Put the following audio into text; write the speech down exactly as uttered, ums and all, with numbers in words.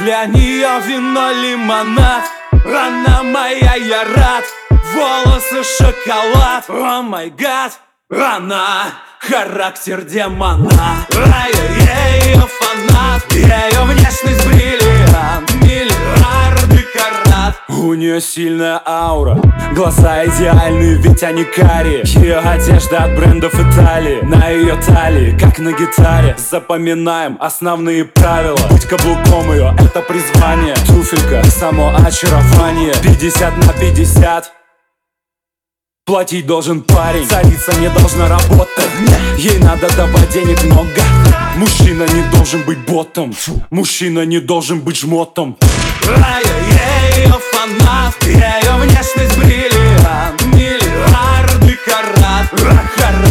Для нее вино, лимонад. Она моя, я рад. Волосы шоколад. О май гад. Она характер демона. А я ее фанат. Ее внешность бриллиант. Миллиарды карат. У нее сильная аура, глаза идеальные, ведь они карие. Ее одежда от брендов Италии. На ее талии, как на гитаре. Запоминаем основные правила. Быть каблуком ее — это призвание. Туфелька, само очарование. Пятьдесят на пятьдесят. Платить должен парень, царица не должна работать. Ей надо давать денег много. Мужчина не должен быть ботом. Мужчина не должен быть жмотом. А я ее фанат. Ее внешность бриллиант. Миллиарды карат.